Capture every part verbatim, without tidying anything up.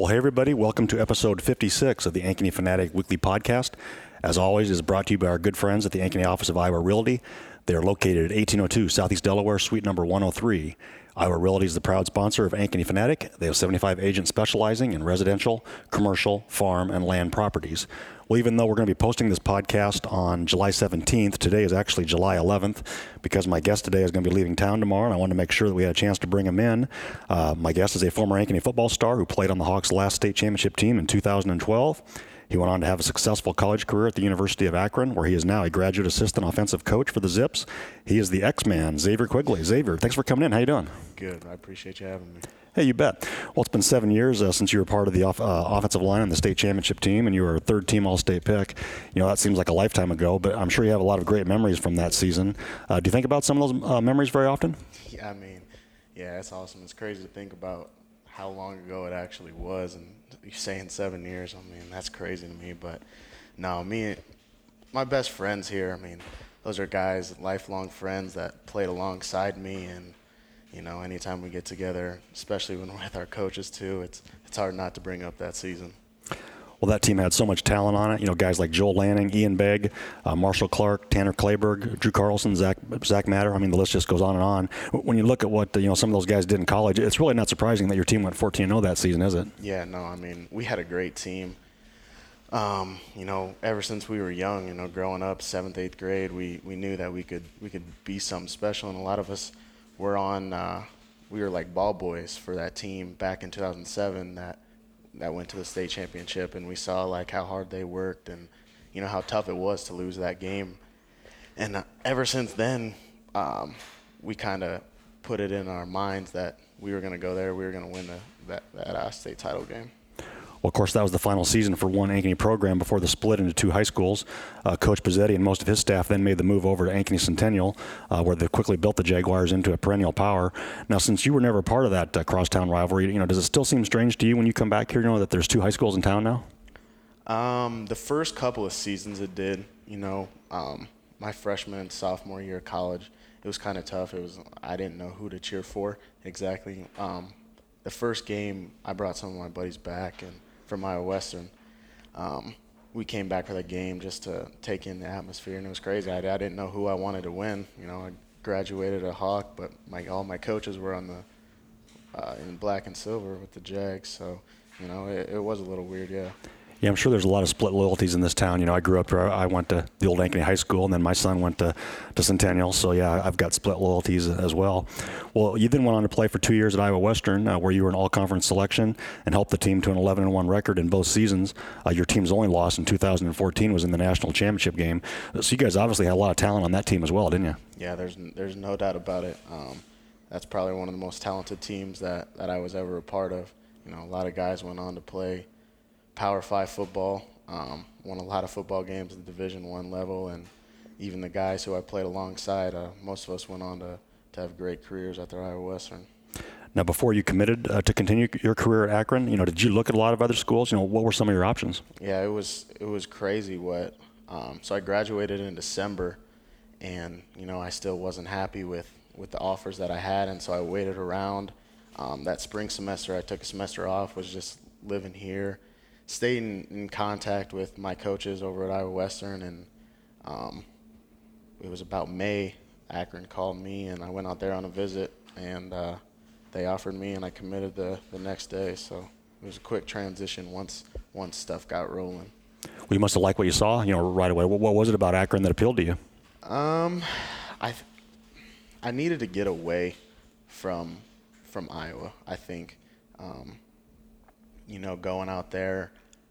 Well, hey, everybody. Welcome to episode fifty-six of the Ankeny Fanatic Weekly Podcast. As always, it is brought to you by our good friends at the Ankeny Office of Iowa Realty. They are located at eighteen oh two Southeast Delaware, suite number one oh three. Iowa Realty is the proud sponsor of Ankeny Fanatic. They have seventy-five agents specializing in residential, commercial, farm, and land properties. Well, even though we're going to be posting this podcast on July seventeenth, today is actually July eleventh, because my guest today is going to be leaving town tomorrow, and I wanted to make sure that we had a chance to bring him in. Uh, my guest is a former Ankeny football star who played on the Hawks' last state championship team in two thousand twelve. He went on to have a successful college career at the University of Akron, where he is now a graduate assistant offensive coach for the Zips. He is the X-Man, Xavier Quigley. Xavier, thanks for coming in. How you doing? Good. I appreciate you having me. Hey, you bet. Well, it's been seven years uh, since you were part of the off, uh, offensive line on the state championship team, and you were a third-team All-State pick. You know, that seems like a lifetime ago, but I'm sure you have a lot of great memories from that season. Uh, do you think about some of those uh, memories very often? Yeah, I mean, yeah, it's awesome. It's crazy to think about how long ago it actually was, and you're saying seven years. I mean, that's crazy to me. But no, me, my best friends here, I mean, those are guys, lifelong friends that played alongside me, and you know, anytime we get together, especially when we're with our coaches too, it's it's hard not to bring up that season. Well, that team had so much talent on it. You know, guys like Joel Lanning, Ian Begg, uh, Marshall Clark, Tanner Clayberg, Drew Carlson, Zach Zach Matter. I mean, the list just goes on and on. When you look at what you know some of those guys did in college, it's really not surprising that your team went fourteen and oh that season, is it? Yeah, no, I mean, we had a great team. Um, you know, ever since we were young, you know, growing up, seventh, eighth grade, we, we knew that we could we could be something special, and a lot of us were on. Uh, we were like ball boys for that team back in two thousand seven that that went to the state championship, and we saw like how hard they worked and you know how tough it was to lose that game. And uh, ever since then, um, we kind of put it in our minds that we were going to go there, we were going to win the, that that uh, state title game. Well, of course, that was the final season for one Ankeny program before the split into two high schools. Uh, Coach Pizzetti and most of his staff then made the move over to Ankeny Centennial, uh, where they quickly built the Jaguars into a perennial power. Now, since you were never part of that uh, crosstown rivalry, you know, does it still seem strange to you when you come back here, you know, that there's two high schools in town now? Um, the first couple of seasons it did. You know, um, my freshman and sophomore year of college, it was kind of tough. It was I didn't know who to cheer for exactly. Um, the first game, I brought some of my buddies back, and from Iowa Western. Um, we came back for the game just to take in the atmosphere, and it was crazy. I, I didn't know who I wanted to win. You know, I graduated a Hawk, but my all my coaches were on the uh, in black and silver with the Jags, so you know it, it was a little weird, yeah. Yeah, I'm sure there's a lot of split loyalties in this town. You know, I grew up there. I went to the old Ankeny High School, and then my son went to, to Centennial. So, yeah, I've got split loyalties as well. Well, you then went on to play for two years at Iowa Western, uh, where you were an all-conference selection and helped the team to an eleven and one record in both seasons. Uh, your team's only loss in two thousand fourteen was in the national championship game. So you guys obviously had a lot of talent on that team as well, didn't you? Yeah, there's there's no doubt about it. Um, that's probably one of the most talented teams that, that I was ever a part of. You know, a lot of guys went on to play Power Five football. Um, won a lot of football games at the Division One level, and even the guys who I played alongside, uh, most of us went on to, to have great careers at the Iowa Western. Now, before you committed uh, to continue your career at Akron, you know, did you look at a lot of other schools? You know, what were some of your options? Yeah, it was it was crazy. What um, so I graduated in December, and you know I still wasn't happy with, with the offers that I had, and so I waited around. Um, that spring semester, I took a semester off, was just living here. Stayed in, in contact with my coaches over at Iowa Western, and um, it was about May. Akron called me, and I went out there on a visit, and uh, they offered me, and I committed the, the next day. So it was a quick transition once once stuff got rolling. Well, you must have liked what you saw, you know, right away. What, what was it about Akron that appealed to you? Um, I I needed to get away from from Iowa. I think. Um, You know, going out there,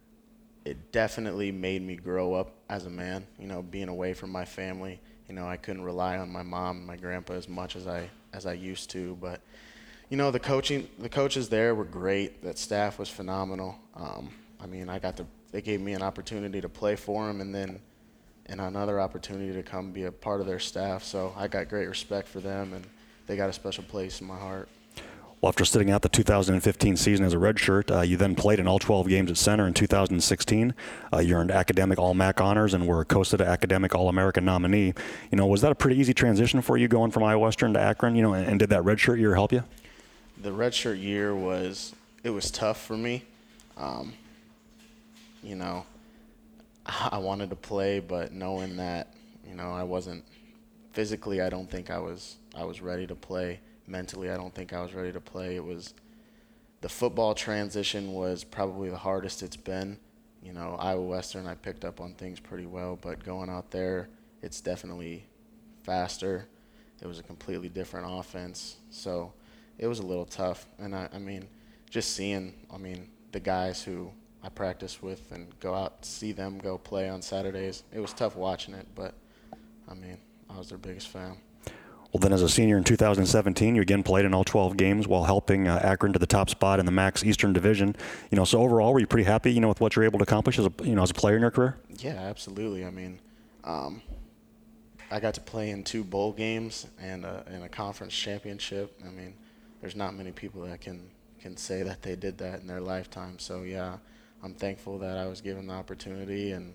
it definitely made me grow up as a man. You know, being away from my family. You know, I couldn't rely on my mom and my grandpa as much as I as I used to. But, you know, the coaching, the coaches there were great. That staff was phenomenal. Um, I mean, I got to. They gave me an opportunity to play for them, and then, and another opportunity to come be a part of their staff. So I got great respect for them, and they got a special place in my heart. Well, after sitting out the two thousand fifteen season as a redshirt, uh, you then played in all twelve games at center in two thousand sixteen. Uh, you earned academic All-M A C honors and were a COSTA academic All-American nominee. You know, was that a pretty easy transition for you going from Iowa Western to Akron? You know, and, and did that redshirt year help you? The redshirt year was it was tough for me. Um, you know, I wanted to play, but knowing that, you know, I wasn't physically, I don't think I was I was ready to play. Mentally, I don't think I was ready to play. It was the football transition was probably the hardest it's been. You know, Iowa Western, I picked up on things pretty well, but going out there, it's definitely faster. It was a completely different offense, so it was a little tough. And I, I mean, just seeing, I mean, the guys who I practice with and go out, see them go play on Saturdays, it was tough watching it, but I mean, I was their biggest fan. Well, then as a senior in two thousand seventeen, you again played in all twelve games while helping uh, Akron to the top spot in the M A C Eastern Division. You know, so overall, were you pretty happy, you know, with what you're able to accomplish as a, you know, as a player in your career? Yeah, absolutely. I mean, um, I got to play in two bowl games and a, and a conference championship. I mean, there's not many people that can, can say that they did that in their lifetime. So, yeah, I'm thankful that I was given the opportunity. And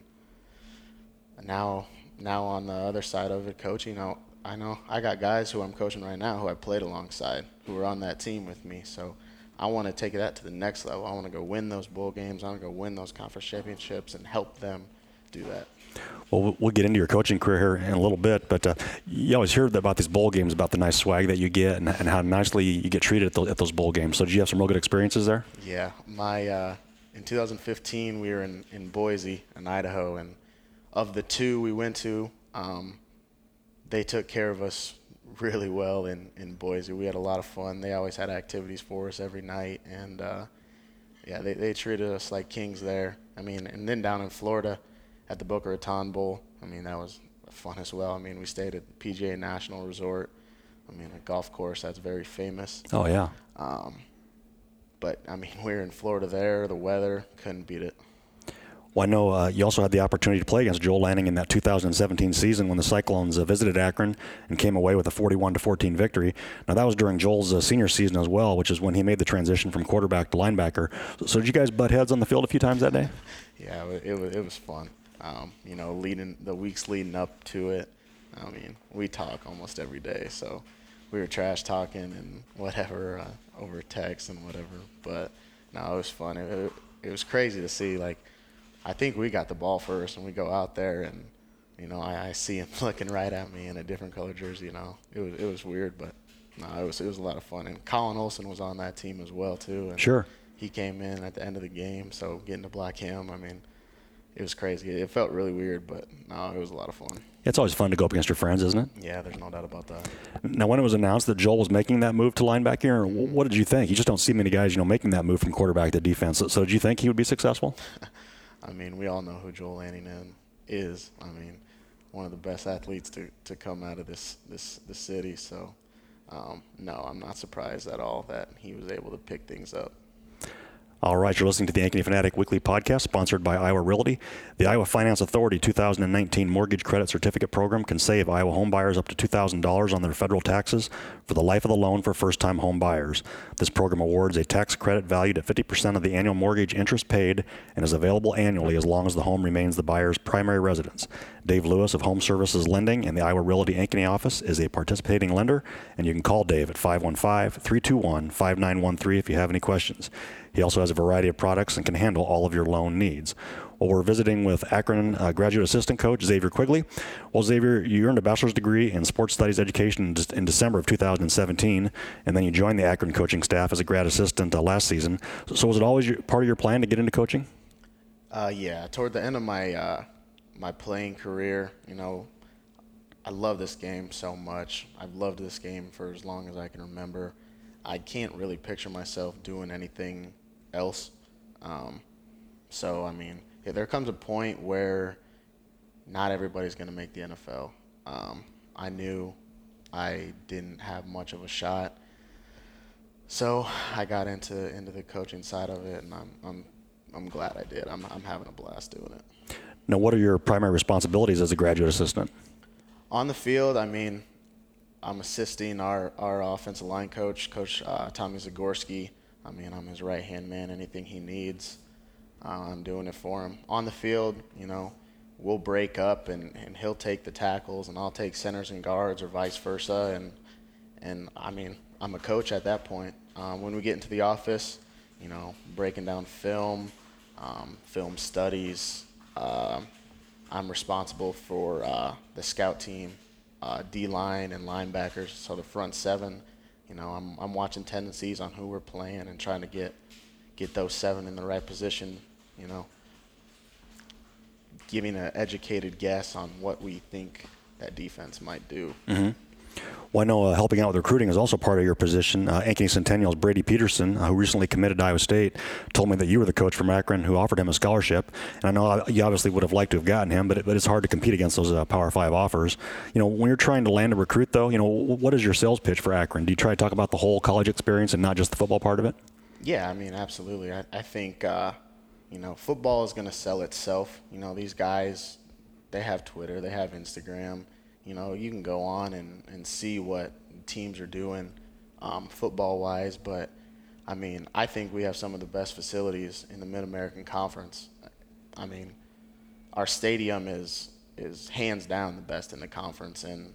now, now on the other side of it, coaching, I, I know I got guys who I'm coaching right now who I played alongside, who were on that team with me. So I want to take that to the next level. I want to go win those bowl games. I want to go win those conference championships and help them do that. Well, we'll get into your coaching career here in a little bit, but uh, you always hear about these bowl games, about the nice swag that you get and, and how nicely you get treated at, the, at those bowl games. So did you have some real good experiences there? Yeah. My uh, in two thousand fifteen, we were in, in Boise, in Idaho, and of the two we went to, um, they took care of us really well in, in Boise. We had a lot of fun. They always had activities for us every night, and uh, yeah, they, they treated us like kings there. I mean, and then down in Florida at the Boca Raton Bowl, I mean, that was fun as well. I mean, we stayed at P G A National Resort. I mean, a golf course that's very famous. Oh, yeah. Um, but, I mean, we were in Florida there. The weather, couldn't beat it. Well, I know uh, you also had the opportunity to play against Joel Lanning in that two thousand seventeen season when the Cyclones uh, visited Akron and came away with a forty-one to fourteen victory. Now, that was during Joel's uh, senior season as well, which is when he made the transition from quarterback to linebacker. So, so did you guys butt heads on the field a few times that day? Yeah, it, it, was, it was fun. Um, you know, leading the weeks leading up to it, I mean, we talk almost every day. So we were trash talking and whatever uh, over text and whatever. But, no, it was fun. It, it, it was crazy to see, like, I think we got the ball first, and we go out there, and you know, I, I see him looking right at me in a different color jersey. You know, it was it was weird, but no, it was it was a lot of fun. And Colin Olson was on that team as well too. And sure. He came in at the end of the game, so getting to block him, I mean, it was crazy. It felt really weird, but no, it was a lot of fun. It's always fun to go up against your friends, isn't it? Yeah, there's no doubt about that. Now, when it was announced that Joel was making that move to linebacker, what did you think? You just don't see many guys, you know, making that move from quarterback to defense. So, so did you think he would be successful? I mean, we all know who Joel Lanning is. I mean, one of the best athletes to, to come out of this this, this city. So, um, no, I'm not surprised at all that he was able to pick things up. All right, you're listening to the Ankeny Fanatic Weekly Podcast, sponsored by Iowa Realty. The Iowa Finance Authority two thousand nineteen Mortgage Credit Certificate Program can save Iowa home buyers up to two thousand dollars on their federal taxes for the life of the loan for first-time home buyers. This program awards a tax credit valued at fifty percent of the annual mortgage interest paid and is available annually as long as the home remains the buyer's primary residence. Dave Lewis of Home Services Lending and the Iowa Realty Ankeny office is a participating lender, and you can call Dave at five one five, three two one, five nine one three if you have any questions. He also has a variety of products and can handle all of your loan needs. Well, we're visiting with Akron uh, graduate assistant coach Xavier Quigley. Well, Xavier, you earned a bachelor's degree in sports studies education in, in December of two thousand seventeen, and then you joined the Akron coaching staff as a grad assistant uh, last season. So, so was it always your, part of your plan to get into coaching? Uh, yeah, toward the end of my uh, my playing career, you know, I love this game so much. I've loved this game for as long as I can remember. I can't really picture myself doing anything else. Um, so, I mean, yeah, there comes a point where not everybody's going to make the N F L. Um, I knew I didn't have much of a shot. So I got into into the coaching side of it, and I'm I'm I'm glad I did. I'm I'm having a blast doing it. Now, what are your primary responsibilities as a graduate assistant? On the field, I mean, I'm assisting our, our offensive line coach, Coach uh, Tommy Zagorski. I mean, I'm his right-hand man. Anything he needs, uh, I'm doing it for him. On the field, you know, we'll break up, and, and he'll take the tackles, and I'll take centers and guards, or vice versa. And, and I mean, I'm a coach at that point. Um, when we get into the office, you know, breaking down film, um, film studies. Uh, I'm responsible for uh, the scout team, uh, D-line and linebackers, so the front seven. You know, I'm I'm watching tendencies on who we're playing and trying to get get those seven in the right position, you know, giving an educated guess on what we think that defense might do. Mm-hmm. Well, I know uh, helping out with recruiting is also part of your position. Uh, Ankeny Centennial's Brady Peterson, uh, who recently committed to Iowa State, told me that you were the coach from Akron who offered him a scholarship. And I know you obviously would have liked to have gotten him, but, it, but it's hard to compete against those uh, Power Five offers. You know, when you're trying to land a recruit, though, you know, what is your sales pitch for Akron? Do you try to talk about the whole college experience and not just the football part of it? Yeah, I mean, absolutely. I, I think, uh, you know, football is going to sell itself. You know, these guys, they have Twitter, they have Instagram. You know, you can go on and, and see what teams are doing um, football-wise. But, I mean, I think we have some of the best facilities in the Mid-American Conference. I mean, our stadium is is hands down the best in the conference, and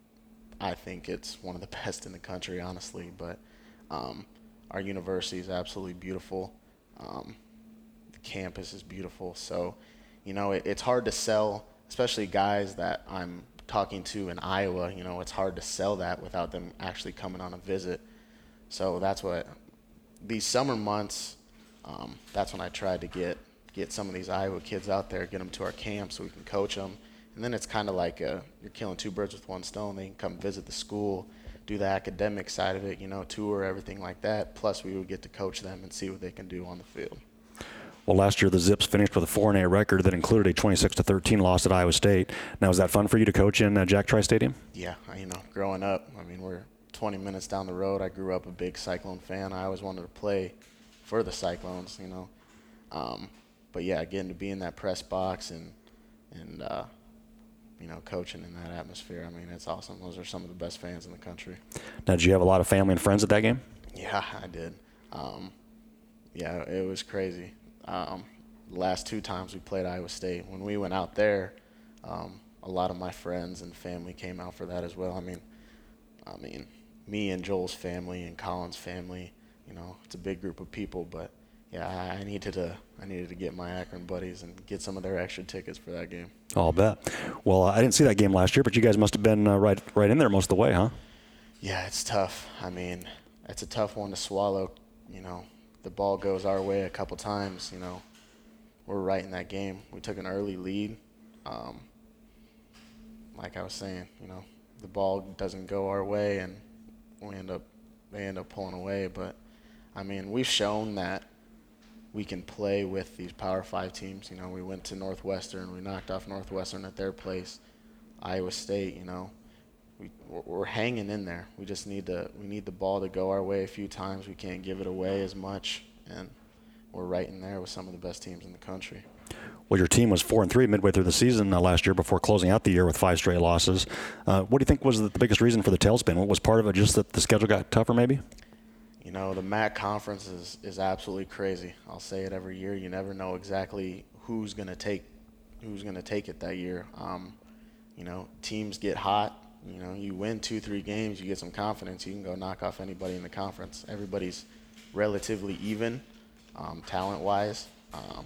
I think it's one of the best in the country, honestly. But um, our university is absolutely beautiful. Um, the campus is beautiful. So, you know, it, it's hard to sell, especially guys that I'm – talking to in Iowa. You know, it's hard to sell that without them actually coming on a visit. So that's what these summer months, um, that's when I tried to get get some of these Iowa kids out there, get them to our camp so we can coach them. And then it's kind of like a, you're killing two birds with one stone. They can come visit the school, do the academic side of it, you know, tour, everything like that. Plus we would get to coach them and see what they can do on the field. Well, last year the Zips finished with a four and eight record that included a twenty-six to thirteen loss at Iowa State. Now, is that fun for you to coach in uh, Jack Trice Stadium? Yeah, you know, growing up, I mean, we're twenty minutes down the road. I grew up a big Cyclone fan. I always wanted to play for the Cyclones, you know. Um, but yeah, getting to be in that press box and and uh, you know, coaching in that atmosphere, I mean, it's awesome. Those are some of the best fans in the country. Now, did you have a lot of family and friends at that game? Yeah, I did. Um, yeah, it was crazy. Um, the last two times we played Iowa State, when we went out there, um, a lot of my friends and family came out for that as well. I mean, I mean, me and Joel's family and Colin's family, you know, it's a big group of people. But yeah, I, I needed to, I needed to get my Akron buddies and get some of their extra tickets for that game. Oh, I'll bet. Well, I didn't see that game last year, but you guys must have been uh, right, right in there most of the way, huh? Yeah, it's tough. I mean, it's a tough one to swallow, you know. The ball goes our way a couple times, you know. We're right in that game. We took an early lead. Um, like I was saying, you know, the ball doesn't go our way, and we end up they end up pulling away. But I mean, we've shown that we can play with these Power Five teams. You know, we went to Northwestern, we knocked off Northwestern at their place. Iowa State, you know, we we're hanging in there. We just need to we need the ball to go our way a few times. We can't give it away as much, and we're right in there with some of the best teams in the country. Well, your team was four and three midway through the season uh, last year before closing out the year with five straight losses. Uh, what do you think was the biggest reason for the tailspin? What was part of it? Just that the schedule got tougher, maybe? You know, the M A C conference is, is absolutely crazy. I'll say it every year. You never know exactly who's going to take who's going to take it that year. Um, you know, teams get hot. You know, you win two, three games, you get some confidence, you can go knock off anybody in the conference. Everybody's relatively even, um, talent-wise. Um,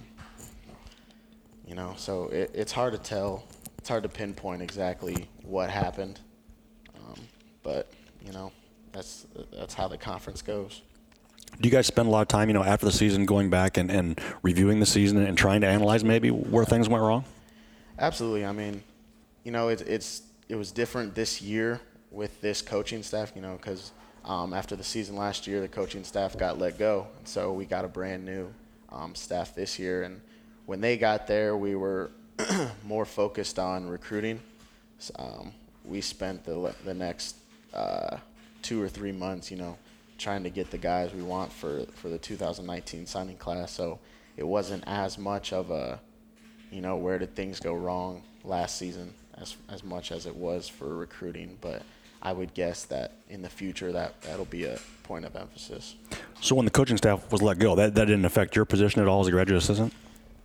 you know, so it, it's hard to tell. It's hard to pinpoint exactly what happened. Um, but, you know, that's that's how the conference goes. Do you guys spend a lot of time, you know, after the season going back and, and reviewing the season and trying to analyze maybe where things went wrong? Absolutely. I mean, you know, it's it's it was different this year with this coaching staff, you know, because um, after the season last year, the coaching staff got let go. And so we got a brand new um, staff this year. And when they got there, we were more focused on recruiting. So, um, we spent the the next uh, two or three months, you know, trying to get the guys we want for, for the two thousand nineteen signing class. So it wasn't as much of a, you know, where did things go wrong last season as as much as it was for recruiting. But I would guess that in the future that, that'll be a point of emphasis. So when the coaching staff was let go, that, that didn't affect your position at all as a graduate assistant?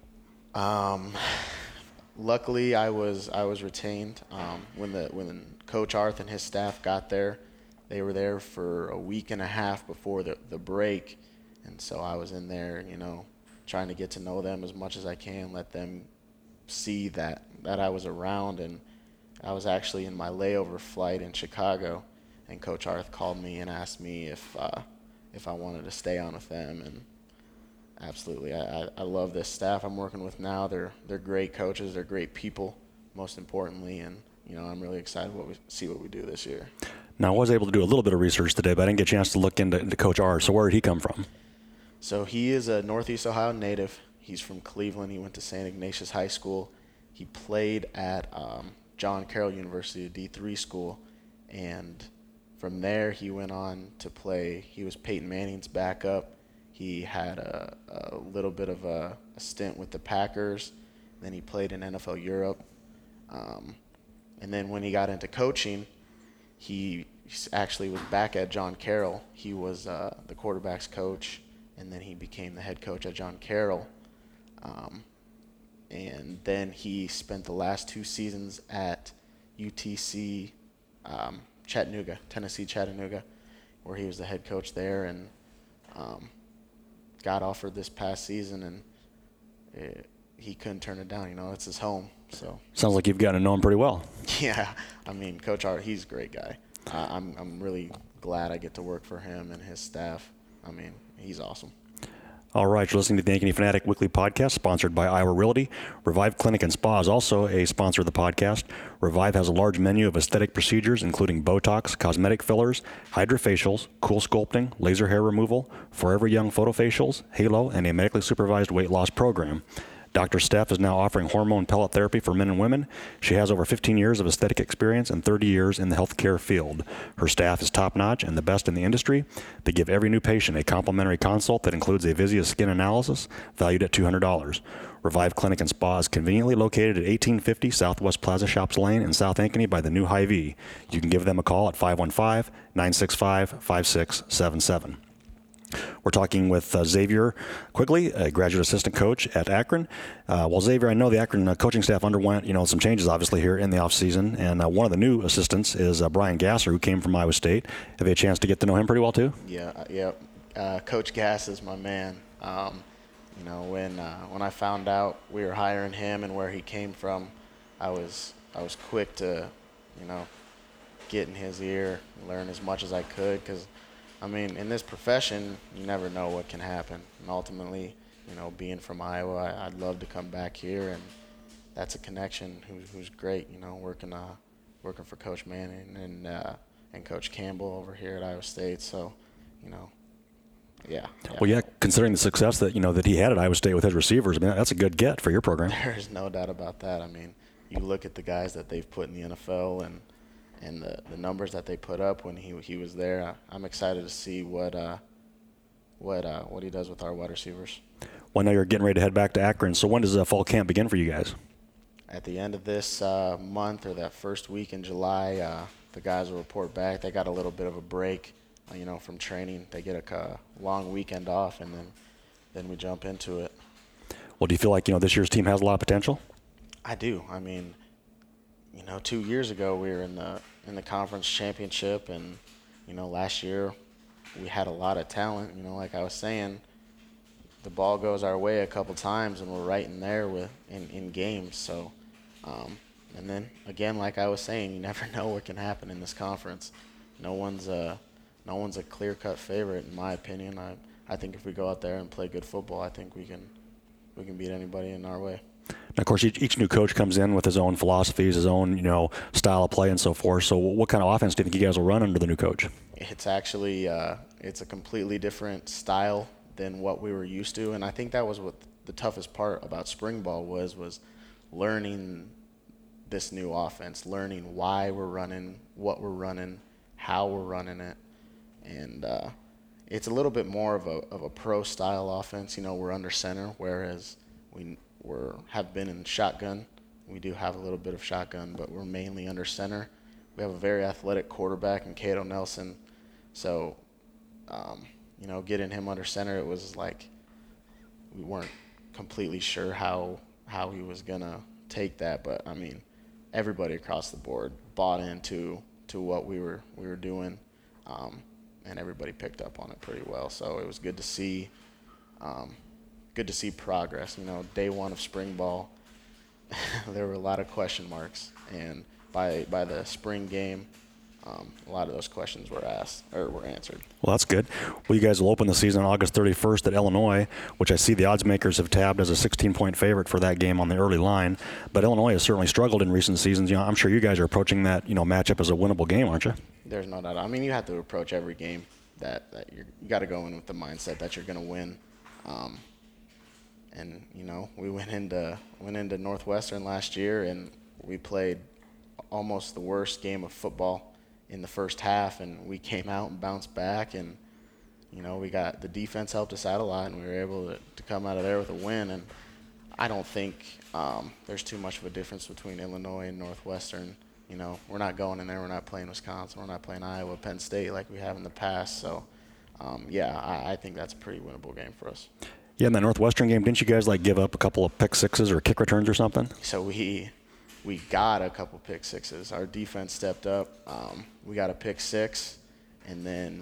Um, luckily, I was I was retained. Um, when the when Coach Arth and his staff got there, they were there for a week and a half before the, the break, And so I was in there, you know, trying to get to know them as much as I can, let them see that, that I was around. And I was actually in my layover flight in Chicago, and Coach Arth called me and asked me if uh, if I wanted to stay on with them. And absolutely, I, I, I love this staff I'm working with now. They're they're great coaches. They're great people, most importantly. And you know, I'm really excited what we see what we do this year. Now, I was able to do a little bit of research today, but I didn't get a chance to look into, into Coach Arth. So where did he come from? So he is a Northeast Ohio native. He's from Cleveland. He went to Saint Ignatius High School. He played at um, John Carroll University, a D three school, and from there he went on to play. He was Peyton Manning's backup. He had a, a little bit of a, a stint with the Packers. Then he played in N F L Europe. Um, and then when he got into coaching, he actually was back at John Carroll. He was uh, the quarterback's coach, and then he became the head coach at John Carroll. Um, and then he spent the last two seasons at U T C um, Chattanooga, Tennessee Chattanooga, where he was the head coach there, and um, got offered this past season, and it, he couldn't turn it down. You know, it's his home. So sounds like you've gotten to know him pretty well. Yeah, I mean, Coach Arth, he's a great guy. Uh, I'm I'm really glad I get to work for him and his staff. I mean, he's awesome. All right, you're listening to the Ankeny Fanatic Weekly Podcast, sponsored by Iowa Realty. Revive Clinic and Spa is also a sponsor of the podcast. Revive has a large menu of aesthetic procedures, including Botox, cosmetic fillers, hydrofacials, cool sculpting, laser hair removal, forever young photofacials, halo, and a medically supervised weight loss program. Doctor Steph is now offering hormone pellet therapy for men and women. She has over fifteen years of aesthetic experience and thirty years in the healthcare field. Her staff is top-notch and the best in the industry. They give every new patient a complimentary consult that includes a Vizia skin analysis valued at two hundred dollars. Revive Clinic and Spa is conveniently located at eighteen fifty Southwest Plaza Shops Lane in South Ankeny by the new Hy-Vee. You can give them a call at five one five, nine six five, five six seven seven. We're talking with uh, Xavier Quigley, a graduate assistant coach at Akron. Uh, well, Xavier, I know the Akron uh, coaching staff underwent, you know, some changes obviously here in the offseason, and uh, one of the new assistants is uh, Brian Gasser, who came from Iowa State. Have you had a chance to get to know him pretty well too? Yeah, yeah. Uh, Coach Gass is my man. Um, you know, when uh, when I found out we were hiring him and where he came from, I was I was quick to, you know, get in his ear, learn as much as I could, because I mean, in this profession, you never know what can happen. And ultimately, you know, being from Iowa, I, I'd love to come back here, and that's a connection who, who's great, you know, working uh, working for Coach Manning and uh, and Coach Campbell over here at Iowa State. So, you know, yeah, yeah. Well, yeah, considering the success that, you know, that he had at Iowa State with his receivers, I mean, that's a good get for your program. There's no doubt about that. I mean, you look at the guys that they've put in the N F L and and the, the numbers that they put up when he he was there. I, I'm excited to see what uh, what uh, what he does with our wide receivers. Well, now you're getting ready to head back to Akron. So when does uh, fall camp begin for you guys? At the end of this uh, month or that first week in July, uh, the guys will report back. They got a little bit of a break, uh, you know, from training. They get a uh, long weekend off, and then then we jump into it. Well, do you feel like, you know, this year's team has a lot of potential? I do. I mean, you know, two years ago we were in the in the conference championship, and you know, last year we had a lot of talent. You know, like I was saying, the ball goes our way a couple times, and we're right in there with in, in games. So, um, and then again, like I was saying, you never know what can happen in this conference. No one's a no one's a clear-cut favorite, in my opinion. I I think if we go out there and play good football, I think we can we can beat anybody in our way. Now, of course, each, each new coach comes in with his own philosophies, his own, you know, style of play and so forth. So what kind of offense do you think you guys will run under the new coach? It's actually uh, it's a completely different style than what we were used to, and I think that was what the toughest part about spring ball was was learning this new offense, learning why we're running, what we're running, how we're running it, and uh, it's a little bit more of a of a pro style offense. You know, we're under center, whereas we we're have been in shotgun. We do have a little bit of shotgun, but we're mainly under center. We have a very athletic quarterback in Cato Nelson, so um, you know, getting him under center, it was like we weren't completely sure how how he was gonna take that, but I mean, everybody across the board bought into to what we were we were doing, um, and everybody picked up on it pretty well. So it was good to see, um, good to see progress. You know, day one of spring ball, there were a lot of question marks, and by by the spring game, um, a lot of those questions were asked or were answered. Well, that's good. Well, you guys will open the season on August thirty-first at Illinois, which I see the odds makers have tabbed as a sixteen-point favorite for that game on the early line. But Illinois has certainly struggled in recent seasons. You know, I'm sure you guys are approaching that, you know, matchup as a winnable game, aren't you? There's no doubt. I mean, you have to approach every game that, that you're, you got to go in with the mindset that you're going to win. Um, and you know, we went into went into Northwestern last year, and we played almost the worst game of football in the first half, and we came out and bounced back, and you know, we got the defense helped us out a lot, and we were able to, to come out of there with a win. And I don't think um, there's too much of a difference between Illinois and Northwestern. You know, we're not going in there, we're not playing Wisconsin, we're not playing Iowa, Penn State like we have in the past. So, um, yeah, I, I think that's a pretty winnable game for us. Yeah, in that Northwestern game, didn't you guys like give up a couple of pick sixes or kick returns or something? So we we got a couple pick sixes. Our defense stepped up. Um, we got a pick six, and then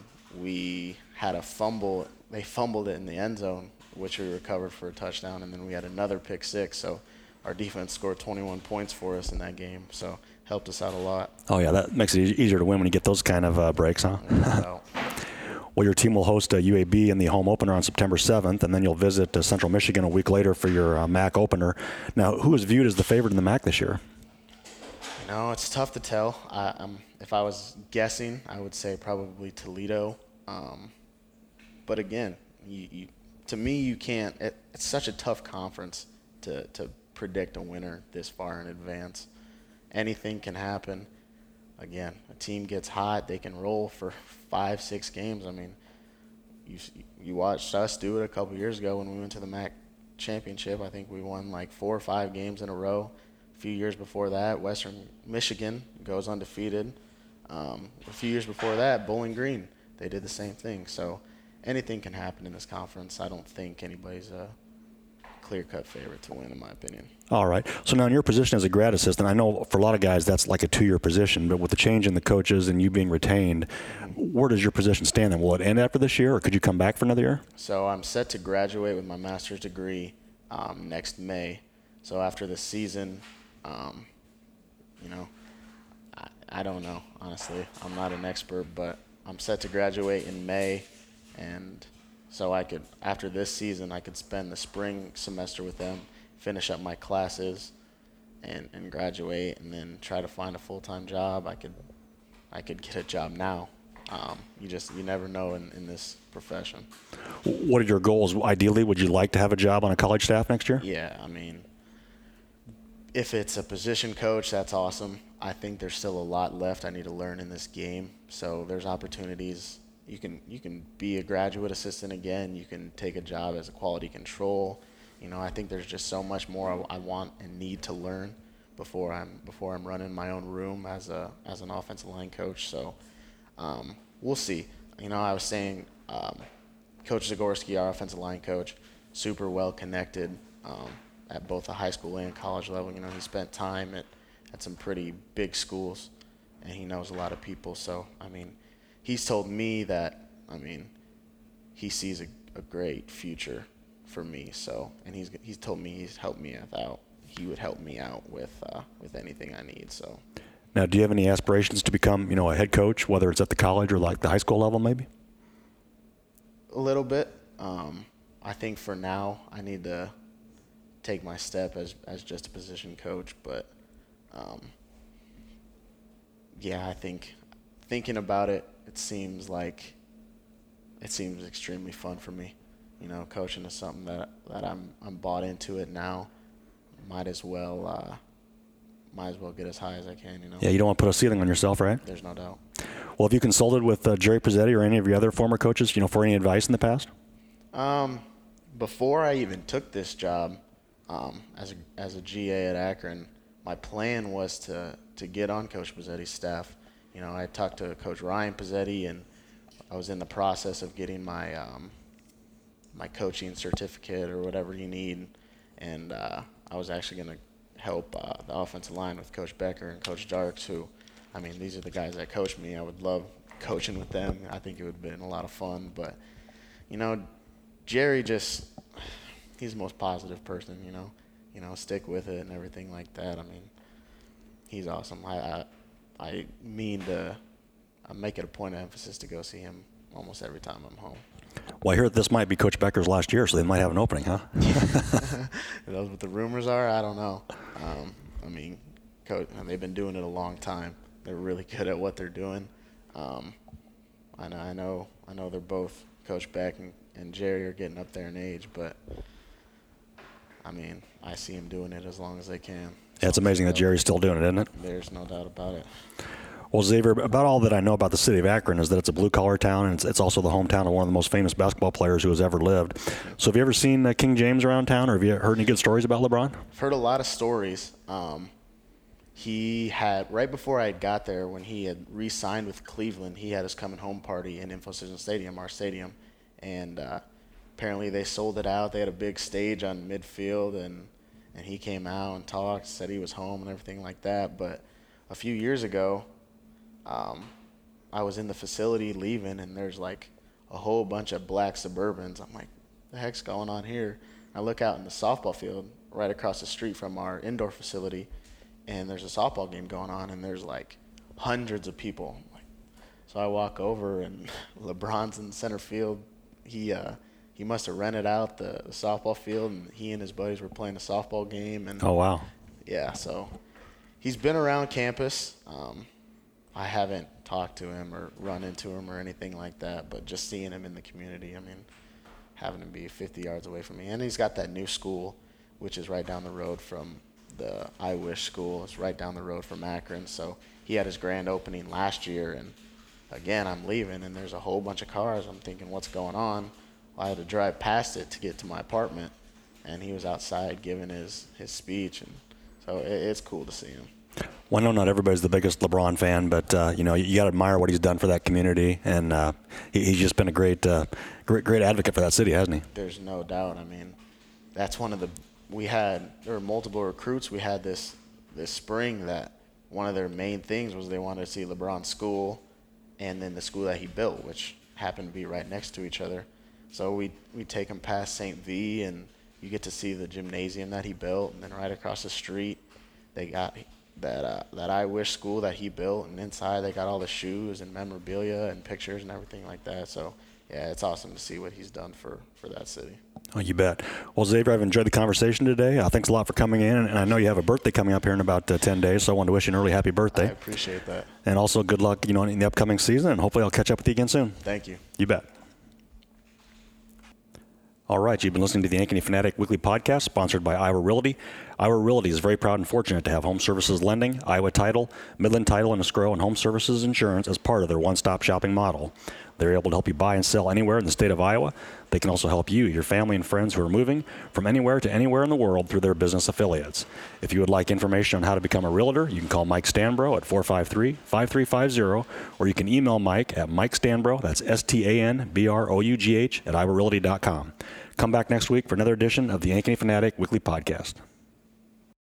we had a fumble. They fumbled it in the end zone, which we recovered for a touchdown, and then we had another pick six. So our defense scored twenty-one points for us in that game, so helped us out a lot. Oh, yeah, that makes it e- easier to win when you get those kind of uh, breaks, huh? So, Well, your team will host uh, U A B in the home opener on September seventh, and then you'll visit uh, Central Michigan a week later for your uh, M A C opener. Now, who is viewed as the favorite in the M A C this year? you know, it's tough to tell. I, um, if I was guessing, I would say probably Toledo. Um, but again, you, you, to me, you can't. It, it's such a tough conference to to predict a winner this far in advance. Anything can happen. Again, a team gets hot, they can roll for five, six games. I mean, you you watched us do it a couple years ago when we went to the M A C championship. I think we won like four or five games in a row. A few years before that, Western Michigan goes undefeated. Um, a few years before that, Bowling Green, they did the same thing. So anything can happen in this conference. I don't think anybody's a clear-cut favorite to win, in my opinion. All right. So now in your position as a grad assistant, I know for a lot of guys that's like a two-year position, but with the change in the coaches and you being retained, where does your position stand then? Will it end after this year, or could you come back for another year? So I'm set to graduate with my master's degree um, next May. So after the season, um, you know, I, I don't know, honestly. I'm not an expert, but I'm set to graduate in May, and so I could, after this season, I could spend the spring semester with them, finish up my classes, and, and graduate, and then try to find a full-time job. I could, I could get a job now. Um, you just, you never know in, in this profession. What are your goals? Ideally, would you like to have a job on a college staff next year? Yeah, I mean, if it's a position coach, that's awesome. I think there's still a lot left I need to learn in this game. So there's opportunities. You can you can be a graduate assistant again. You can take a job as a quality control. You know, I think there's just so much more I, I want and need to learn before I'm before I'm running my own room as a as an offensive line coach. So um, we'll see. You know, I was saying um, Coach Zagorski, our offensive line coach, super well connected um, at both the high school and college level. You know, he spent time at at some pretty big schools, and he knows a lot of people. So I mean, he's told me that, I mean, he sees a, a great future for me. So, and he's he's told me he's helped me out. He would help me out with uh, with anything I need. So. Now, do you have any aspirations to become, you know, a head coach, whether it's at the college or like the high school level, maybe? A little bit. Um, I think for now I need to take my step as as just a position coach. But um, yeah, I think thinking about it. It seems like it seems extremely fun for me. You know, coaching is something that that I'm I'm bought into it now. Might as well uh, might as well get as high as I can. You know. Yeah, you don't want to put a ceiling on yourself, right? There's no doubt. Well, have you consulted with uh, Jerry Pizzetti or any of your other former coaches, you know, for any advice in the past? Um, before I even took this job, um, as a as a G A at Akron, my plan was to to get on Coach Pizzetti's staff. You know, I talked to Coach Ryan Pizzetti, and I was in the process of getting my um, my coaching certificate or whatever you need, and uh, I was actually going to help uh, the offensive line with Coach Becker and Coach Darks, who, I mean, these are the guys that coach me. I would love coaching with them. I think it would have been a lot of fun. But, you know, Jerry just – he's the most positive person, you know. You know, stick with it and everything like that. I mean, he's awesome. I I, I mean to – I make it a point of emphasis to go see him almost every time I'm home. Well, I hear this might be Coach Becker's last year, so they might have an opening, huh? That's what the rumors are. I don't know. Um, I mean, coach, they've been doing it a long time. They're really good at what they're doing. Um, I know, I know, I know. They're both Coach Beck and, and Jerry are getting up there in age, but I mean, I see them doing it as long as they can. Yeah, it's amazing that Jerry's still doing it, isn't it? There's no doubt about it. Well, Xavier, about all that I know about the city of Akron is that it's a blue-collar town, and it's, it's also the hometown of one of the most famous basketball players who has ever lived. So have you ever seen uh, King James around town, or have you heard any good stories about LeBron? I've heard a lot of stories. Um, he had, right before I got there, when he had re-signed with Cleveland, he had his coming home party in InfoCision Stadium, our stadium, and uh, apparently they sold it out. They had a big stage on midfield, and, and he came out and talked, said he was home and everything like that. But a few years ago, Um, I was in the facility leaving, and there's like a whole bunch of black Suburbans. I'm like, what the heck's going on here? I look out in the softball field right across the street from our indoor facility, and there's a softball game going on, and there's like hundreds of people. So I walk over, and LeBron's in center field. He uh, he must have rented out the, the softball field, and he and his buddies were playing a softball game. And oh, wow. Yeah, so he's been around campus. Um, I haven't talked to him or run into him or anything like that, but just seeing him in the community, I mean, having him be fifty yards away from me. And he's got that new school, which is right down the road from the I Wish school. It's right down the road from Akron. So he had his grand opening last year, and again, I'm leaving, and there's a whole bunch of cars. I'm thinking, what's going on? Well, I had to drive past it to get to my apartment, and he was outside giving his, his speech, and so it, it's cool to see him. Well, I know not everybody's the biggest LeBron fan, but uh, you know you, you got to admire what he's done for that community, and uh, he, he's just been a great, uh, great, great advocate for that city, hasn't he? There's no doubt. I mean, that's one of the we had. There were multiple recruits we had this this spring that one of their main things was they wanted to see LeBron's school, and then the school that he built, which happened to be right next to each other. So we we take them past Saint V, and you get to see the gymnasium that he built, and then right across the street, they got that uh, that I Wish school that he built, and inside they got all the shoes and memorabilia and pictures and everything like that. So yeah, it's awesome to see what he's done for, for that city. Oh, you bet. Well, Xavier, I've enjoyed the conversation today. Uh, thanks a lot for coming in, and I know you have a birthday coming up here in about uh, ten days, so I wanted to wish you an early happy birthday. I appreciate that. And also good luck, you know, in the upcoming season, and hopefully I'll catch up with you again soon. Thank you. You bet. All right, you've been listening to the Ankeny Fanatic Weekly Podcast, sponsored by Iowa Realty. Iowa Realty is very proud and fortunate to have Home Services Lending, Iowa Title, Midland Title and Escrow, and Home Services Insurance as part of their one-stop shopping model. They're able to help you buy and sell anywhere in the state of Iowa. They can also help you, your family, and friends who are moving from anywhere to anywhere in the world through their business affiliates. If you would like information on how to become a realtor, you can call Mike Stanbro at four five three, five three five zero, or you can email Mike at Mike Stanbro, that's S T A N B R O U G H, at iowa realty dot com. Come back next week for another edition of the Ankeny Fanatic Weekly Podcast.